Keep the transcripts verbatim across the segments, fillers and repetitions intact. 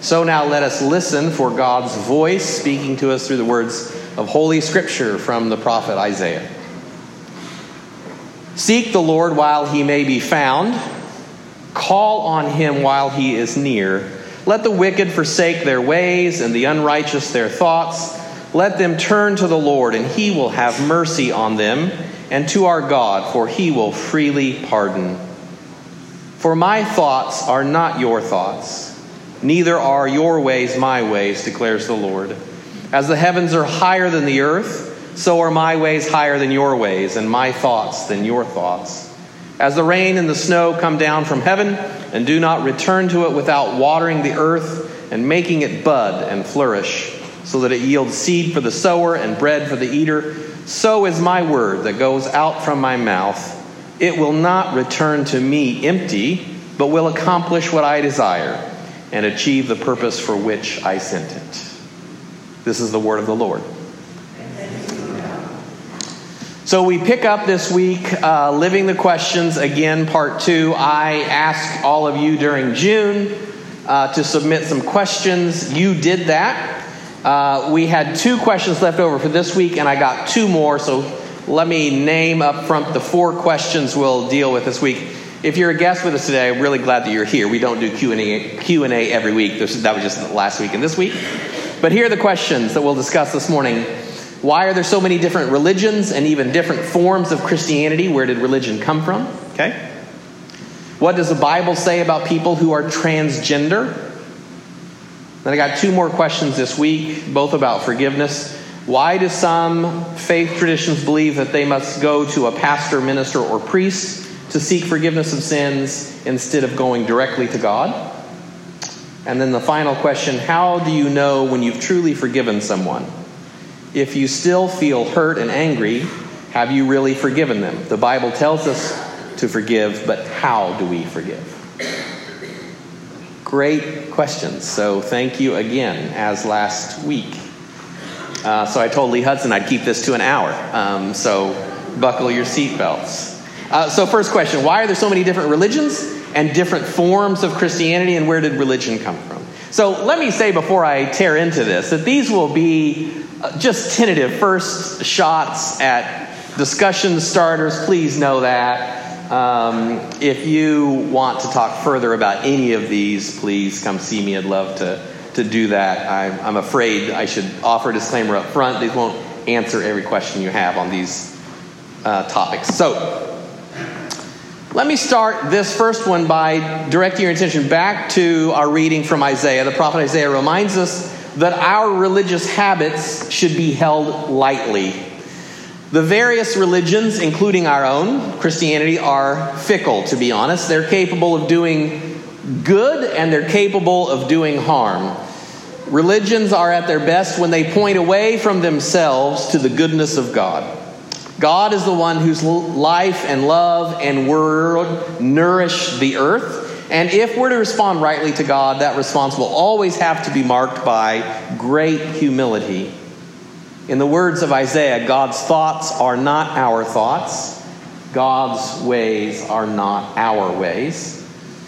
So now let us listen for God's voice speaking to us through the words of Holy Scripture from the prophet Isaiah. Seek the Lord while he may be found. Call on him while he is near. Let the wicked forsake their ways and the unrighteous their thoughts. Let them turn to the Lord, and he will have mercy on them, and to our God, for he will freely pardon. For my thoughts are not your thoughts, neither are your ways my ways, declares the Lord. As the heavens are higher than the earth, so are my ways higher than your ways, and my thoughts than your thoughts. As the rain and the snow come down from heaven, and do not return to it without watering the earth and making it bud and flourish, so that it yields seed for the sower and bread for the eater, so is my word that goes out from my mouth. It will not return to me empty, but will accomplish what I desire and achieve the purpose for which I sent it. This is the word of the Lord. So we pick up this week, uh, Living the Questions, again, part two. I asked all of you during June uh, to submit some questions. You did that. Uh, we had two questions left over for this week, and I got two more. So let me name up front the four questions we'll deal with this week. If you're a guest with us today, I'm really glad that you're here. We don't do Q and A, Q and A every week. This, that was just last week and this week. But here are the questions that we'll discuss this morning. Why are there so many different religions and even different forms of Christianity? Where did religion come from? Okay. What does the Bible say about people who are transgender? Then I got two more questions this week, both about forgiveness. Why do some faith traditions believe that they must go to a pastor, minister, or priest to seek forgiveness of sins instead of going directly to God? And then the final question, how do you know when you've truly forgiven someone? If you still feel hurt and angry, have you really forgiven them? The Bible tells us to forgive, but how do we forgive? Great questions. So thank you again, as last week. Uh, so I told Lee Hudson I'd keep this to an hour. Um, so buckle your seatbelts. Uh, so first question, why are there so many different religions and different forms of Christianity, and where did religion come from? So let me say before I tear into this that these will be just tentative first shots at discussion starters. Please know that. Um, if you want to talk further about any of these, please come see me. I'd love to, to do that. I'm, I'm afraid I should offer a disclaimer up front. These won't answer every question you have on these uh, topics. So let me start this first one by directing your attention back to our reading from Isaiah. The prophet Isaiah reminds us that our religious habits should be held lightly. The various religions, including our own, Christianity, are fickle, to be honest. They're capable of doing good and they're capable of doing harm. Religions are at their best when they point away from themselves to the goodness of God. God is the one whose life and love and word nourish the earth. And if we're to respond rightly to God, that response will always have to be marked by great humility. In the words of Isaiah, God's thoughts are not our thoughts. God's ways are not our ways.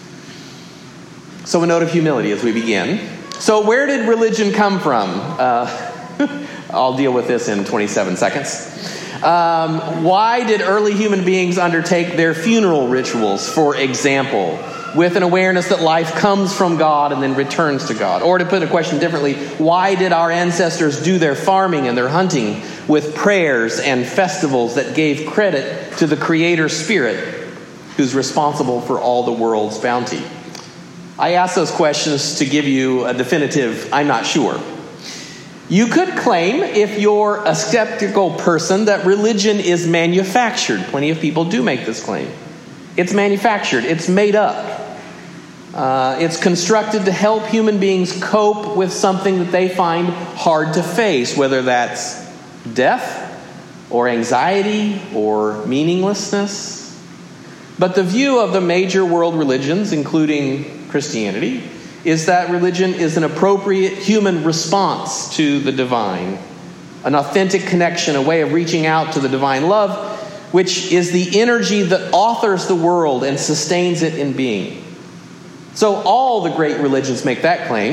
So a note of humility as we begin. So where did religion come from? Uh, I'll deal with this in twenty-seven seconds. Um, why did early human beings undertake their funeral rituals, for example, with an awareness that life comes from God and then returns to God? Or to put a question differently, why did our ancestors do their farming and their hunting with prayers and festivals that gave credit to the Creator Spirit who's responsible for all the world's bounty? I ask those questions to give you a definitive, I'm not sure. You could claim, if you're a skeptical person, that religion is manufactured. Plenty of people do make this claim. It's manufactured. It's made up. Uh, it's constructed to help human beings cope with something that they find hard to face, whether that's death or anxiety or meaninglessness. But the view of the major world religions, including Christianity, is that religion is an appropriate human response to the divine, an authentic connection, a way of reaching out to the divine love, which is the energy that authors the world and sustains it in being. So all the great religions make that claim,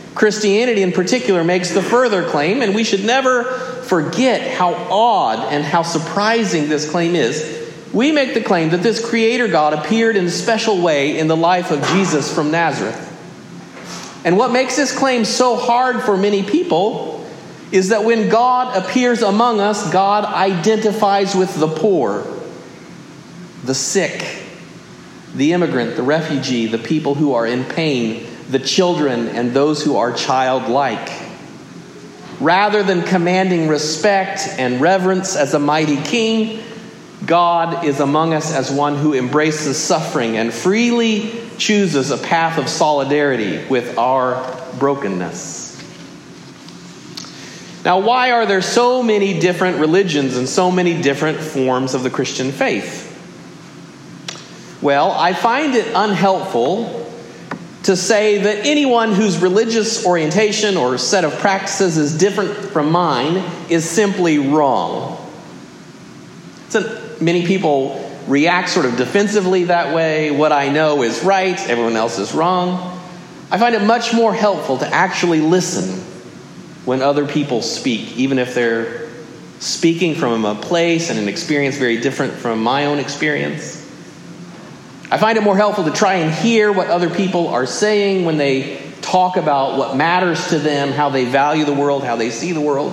Christianity in particular makes the further claim, and we should never forget how odd and how surprising this claim is. We make the claim that this Creator God appeared in a special way in the life of Jesus from Nazareth. And what makes this claim so hard for many people is that when God appears among us, God identifies with the poor, the sick, the immigrant, the refugee, the people who are in pain, the children, and those who are childlike. Rather than commanding respect and reverence as a mighty king, God is among us as one who embraces suffering and freely chooses a path of solidarity with our brokenness. Now, why are there so many different religions and so many different forms of the Christian faith? Well, I find it unhelpful to say that anyone whose religious orientation or set of practices is different from mine is simply wrong. So many people react sort of defensively that way. What I know is right, everyone else is wrong. I find it much more helpful to actually listen when other people speak, even if they're speaking from a place and an experience very different from my own experience. I find it more helpful to try and hear what other people are saying when they talk about what matters to them, how they value the world, how they see the world.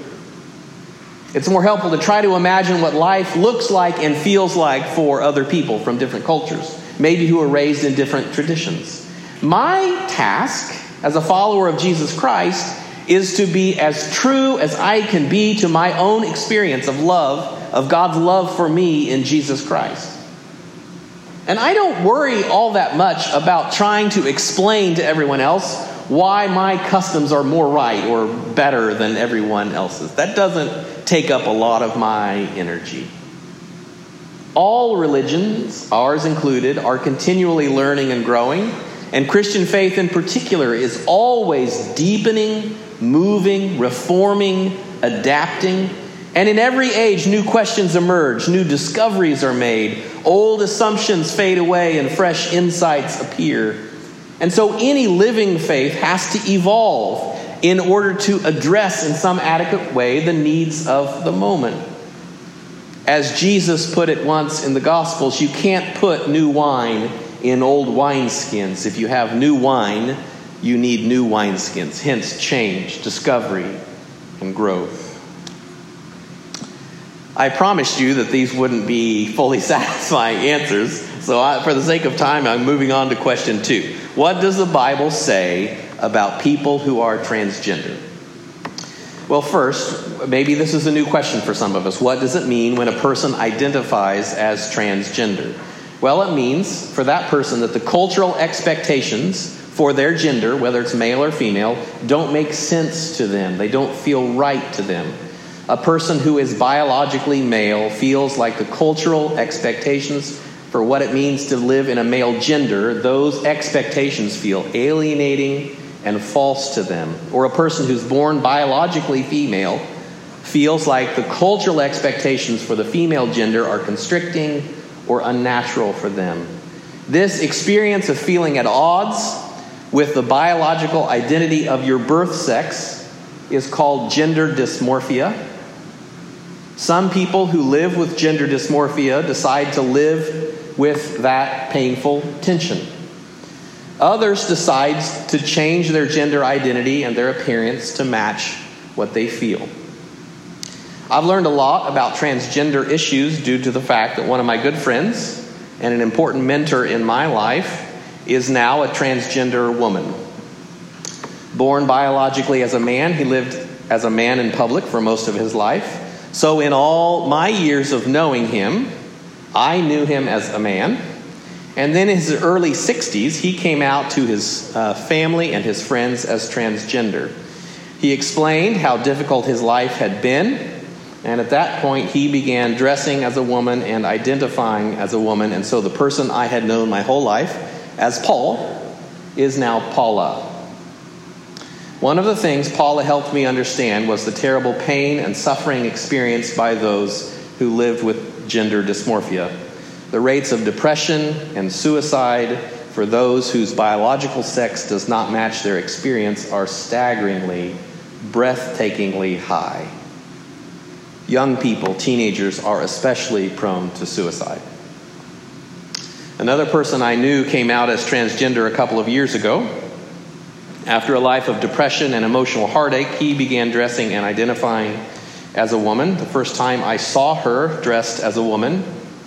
It's more helpful to try to imagine what life looks like and feels like for other people from different cultures, maybe who are raised in different traditions. My task as a follower of Jesus Christ is to be as true as I can be to my own experience of love, of God's love for me in Jesus Christ. And I don't worry all that much about trying to explain to everyone else why my customs are more right or better than everyone else's. That doesn't take up a lot of my energy. All religions, ours included, are continually learning and growing, and Christian faith in particular is always deepening, moving, reforming, adapting. And in every age, new questions emerge, new discoveries are made, old assumptions fade away, and fresh insights appear. And so any living faith has to evolve in order to address in some adequate way the needs of the moment. As Jesus put it once in the Gospels, you can't put new wine in old wineskins. If you have new wine, you need new wineskins. Hence, change, discovery, and growth. I promised you that these wouldn't be fully satisfying answers, so I, for the sake of time, I'm moving on to question two. What does the Bible say about people who are transgender? Well, first, maybe this is a new question for some of us. What does it mean when a person identifies as transgender? Well, it means for that person that the cultural expectations for their gender, whether it's male or female, don't make sense to them. They don't feel right to them. A person who is biologically male feels like the cultural expectations for what it means to live in a male gender, those expectations feel alienating and false to them. Or a person who's born biologically female feels like the cultural expectations for the female gender are constricting or unnatural for them. This experience of feeling at odds with the biological identity of your birth sex is called gender dysmorphia. Some people who live with gender dysmorphia decide to live with that painful tension. Others decide to change their gender identity and their appearance to match what they feel. I've learned a lot about transgender issues due to the fact that one of my good friends and an important mentor in my life is now a transgender woman. Born biologically as a man, he lived as a man in public for most of his life. So in all my years of knowing him, I knew him as a man. And then in his early sixties, he came out to his uh, family and his friends as transgender. He explained how difficult his life had been. And at that point, he began dressing as a woman and identifying as a woman. And so the person I had known my whole life as Paul is now Paula. One of the things Paula helped me understand was the terrible pain and suffering experienced by those who lived with gender dysmorphia. The rates of depression and suicide, for those whose biological sex does not match their experience are staggeringly, breathtakingly high. Young people, teenagers, are especially prone to suicide. Another person I knew came out as transgender a couple of years ago. After a life of depression and emotional heartache, he began dressing and identifying as a woman. The first time I saw her dressed as a woman,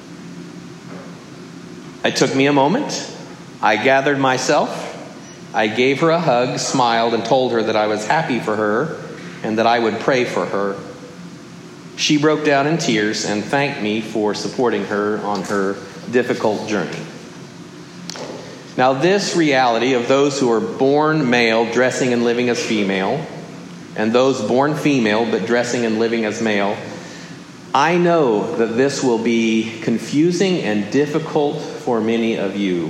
it took me a moment. I gathered myself. I gave her a hug, smiled, and told her that I was happy for her and that I would pray for her. She broke down in tears and thanked me for supporting her on her difficult journey. Now, this reality of those who are born male dressing and living as female, and those born female but dressing and living as male, I know that this will be confusing and difficult for many of you.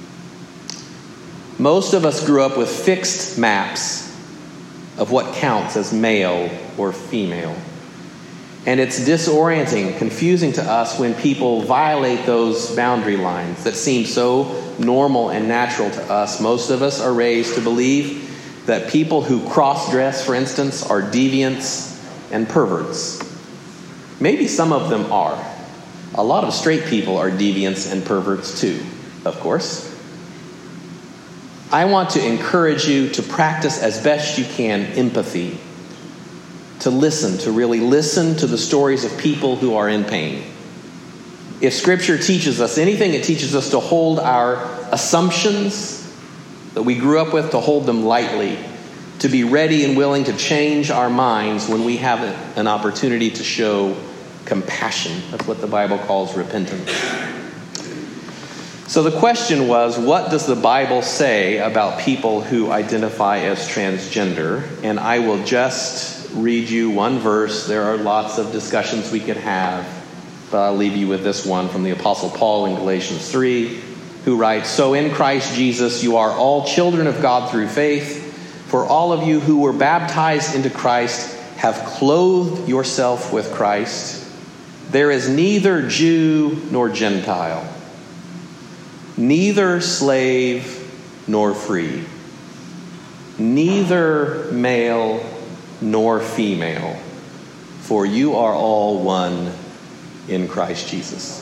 Most of us grew up with fixed maps of what counts as male or female. And it's disorienting, confusing to us when people violate those boundary lines that seem so normal and natural to us. Most of us are raised to believe that people who cross-dress, for instance, are deviants and perverts. Maybe some of them are. A lot of straight people are deviants and perverts too, of course. I want to encourage you to practice as best you can empathy, to listen, to really listen to the stories of people who are in pain. If Scripture teaches us anything, it teaches us to hold our assumptions that we grew up with, to hold them lightly, to be ready and willing to change our minds when we have an opportunity to show compassion. That's what the Bible calls repentance. So the question was, what does the Bible say about people who identify as transgender? And I will just read you one verse. There are lots of discussions we could have, but I'll leave you with this one from the Apostle Paul in Galatians three, who writes, "So in Christ Jesus you are all children of God through faith. For all of you who were baptized into Christ have clothed yourself with Christ. There is neither Jew nor Gentile, neither slave nor free, neither male nor female, for you are all one in Christ Jesus."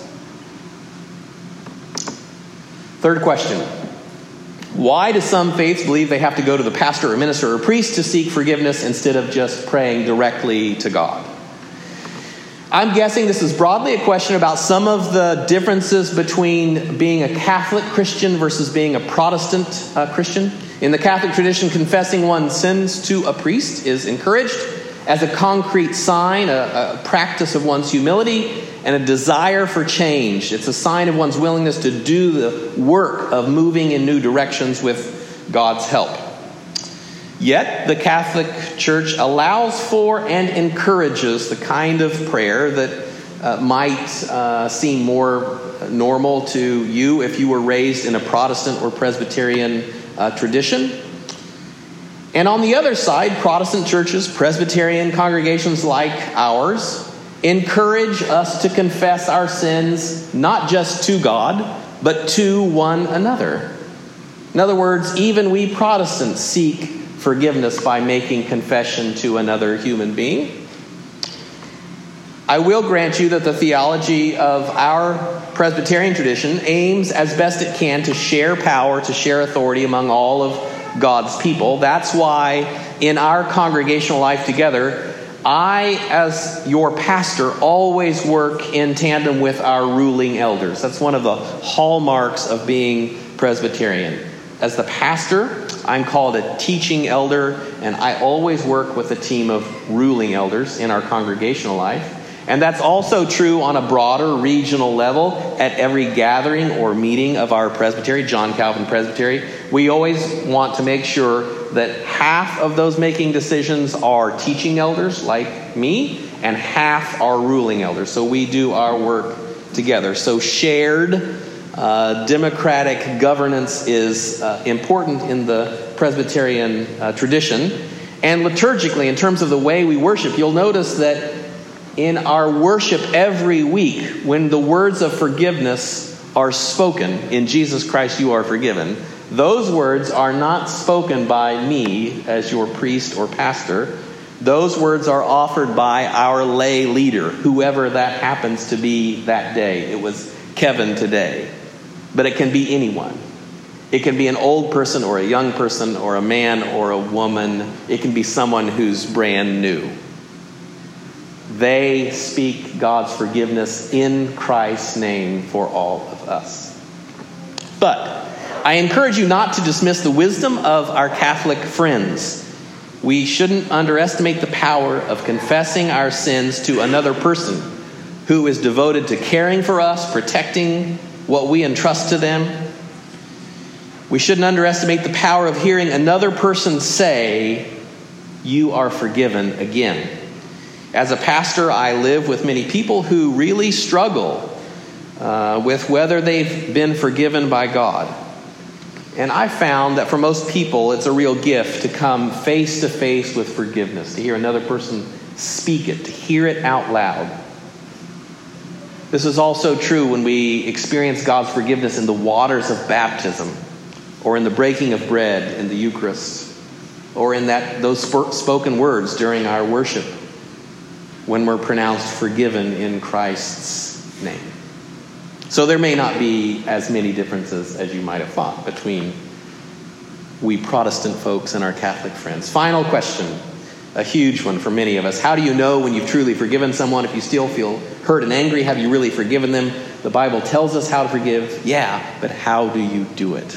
Third question. Why do some faiths believe they have to go to the pastor or minister or priest to seek forgiveness instead of just praying directly to God? I'm guessing this is broadly a question about some of the differences between being a Catholic Christian versus being a Protestant uh, Christian. In the Catholic tradition, confessing one's sins to a priest is encouraged as a concrete sign, a, a practice of one's humility and a desire for change. It's a sign of one's willingness to do the work of moving in new directions with God's help. Yet, the Catholic Church allows for and encourages the kind of prayer that uh, might uh, seem more normal to you if you were raised in a Protestant or Presbyterian uh, tradition. And on the other side, Protestant churches, Presbyterian congregations like ours, encourage us to confess our sins not just to God, but to one another. In other words, even we Protestants seek forgiveness by making confession to another human being. I will grant you that the theology of our Presbyterian tradition aims as best it can to share power, to share authority among all of God's people. That's why in our congregational life together, I, as your pastor, always work in tandem with our ruling elders. That's one of the hallmarks of being Presbyterian. As the pastor, I'm called a teaching elder, and I always work with a team of ruling elders in our congregational life. And that's also true on a broader regional level at every gathering or meeting of our presbytery, John Calvin Presbytery. We always want to make sure that half of those making decisions are teaching elders like me, and half are ruling elders. So we do our work together. So shared uh, democratic governance is uh, important in the Presbyterian uh, tradition. And liturgically, in terms of the way we worship, you'll notice that in our worship every week, when the words of forgiveness are spoken, in Jesus Christ you are forgiven, those words are not spoken by me as your priest or pastor. Those words are offered by our lay leader, whoever that happens to be that day. It was Kevin today, but it can be anyone. It can be an old person or a young person or a man or a woman. It can be someone who's brand new. They speak God's forgiveness in Christ's name for all of us. But I encourage you not to dismiss the wisdom of our Catholic friends. We shouldn't underestimate the power of confessing our sins to another person who is devoted to caring for us, protecting what we entrust to them. We shouldn't underestimate the power of hearing another person say, "You are forgiven again." As a pastor, I live with many people who really struggle uh, with whether they've been forgiven by God. And I found that for most people, it's a real gift to come face to face with forgiveness, to hear another person speak it, to hear it out loud. This is also true when we experience God's forgiveness in the waters of baptism, or in the breaking of bread in the Eucharist, or in that those spoken words during our worship when we're pronounced forgiven in Christ's name. So there may not be as many differences as you might have thought between we Protestant folks and our Catholic friends. Final question, a huge one for many of us. How do you know when you've truly forgiven someone if you still feel hurt and angry? Have you really forgiven them? The Bible tells us how to forgive. Yeah, but how do you do it?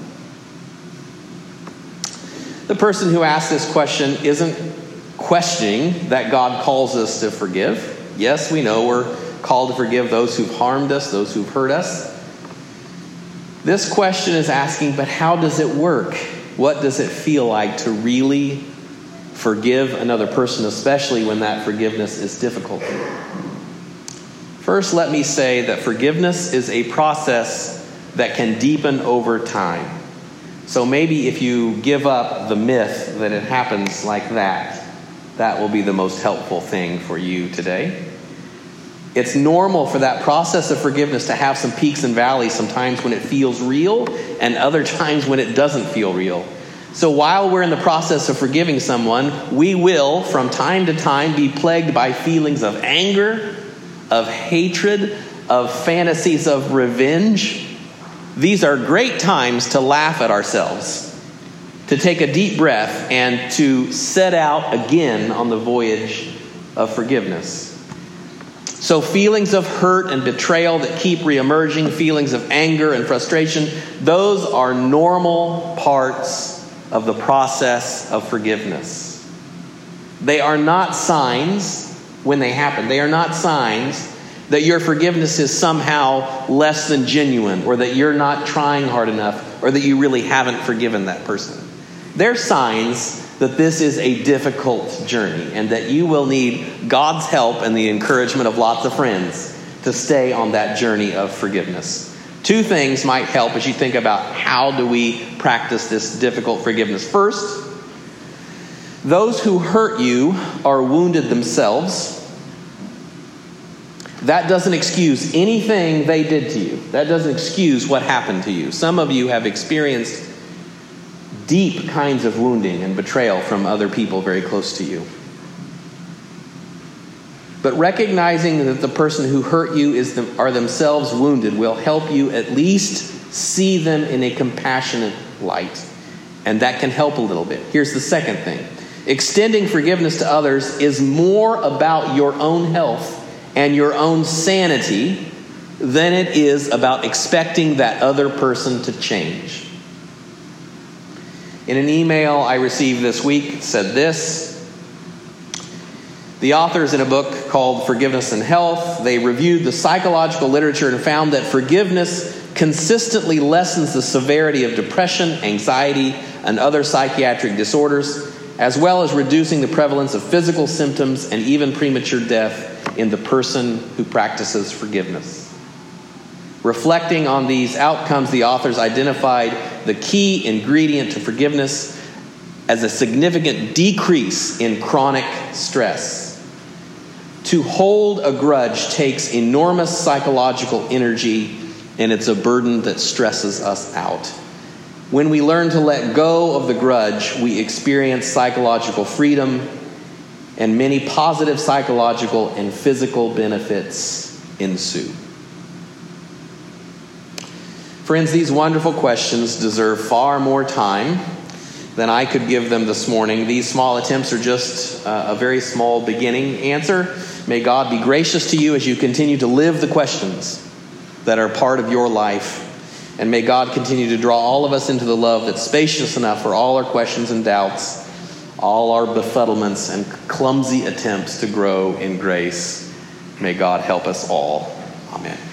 The person who asked this question isn't questioning that God calls us to forgive. Yes, we know we're called to forgive those who've harmed us, those who've hurt us. This question is asking, but how does it work? What does it feel like to really forgive another person, especially when that forgiveness is difficult? First, let me say that forgiveness is a process that can deepen over time. So maybe if you give up the myth that it happens like that, that will be the most helpful thing for you today. It's normal for that process of forgiveness to have some peaks and valleys, sometimes when it feels real and other times when it doesn't feel real. So while we're in the process of forgiving someone, we will, from time to time, be plagued by feelings of anger, of hatred, of fantasies of revenge. These are great times to laugh at ourselves, to take a deep breath, and to set out again on the voyage of forgiveness. So feelings of hurt and betrayal that keep reemerging, feelings of anger and frustration, those are normal parts of the process of forgiveness. They are not signs, when they happen, they are not signs that your forgiveness is somehow less than genuine, or that you're not trying hard enough, or that you really haven't forgiven that person. They're signs that this is a difficult journey and that you will need God's help and the encouragement of lots of friends to stay on that journey of forgiveness. Two things might help as you think about how do we practice this difficult forgiveness. First, those who hurt you are wounded themselves. That doesn't excuse anything they did to you. That doesn't excuse what happened to you. Some of you have experienced deep kinds of wounding and betrayal from other people very close to you. But recognizing that the person who hurt you is the, are themselves wounded will help you at least see them in a compassionate light. And that can help a little bit. Here's the second thing. Extending forgiveness to others is more about your own health and your own sanity than it is about expecting that other person to change. In an email I received this week, it said this: the authors in a book called Forgiveness and Health, they reviewed the psychological literature and found that forgiveness consistently lessens the severity of depression, anxiety, and other psychiatric disorders, as well as reducing the prevalence of physical symptoms and even premature death in the person who practices forgiveness. Reflecting on these outcomes, the authors identified the key ingredient to forgiveness as a significant decrease in chronic stress. To hold a grudge takes enormous psychological energy and it's a burden that stresses us out. When we learn to let go of the grudge, we experience psychological freedom, and many positive psychological and physical benefits ensue. Friends, these wonderful questions deserve far more time than I could give them this morning. These small attempts are just uh, a very small beginning answer. May God be gracious to you as you continue to live the questions that are part of your life. And may God continue to draw all of us into the love that's spacious enough for all our questions and doubts, all our befuddlements and clumsy attempts to grow in grace. May God help us all. Amen.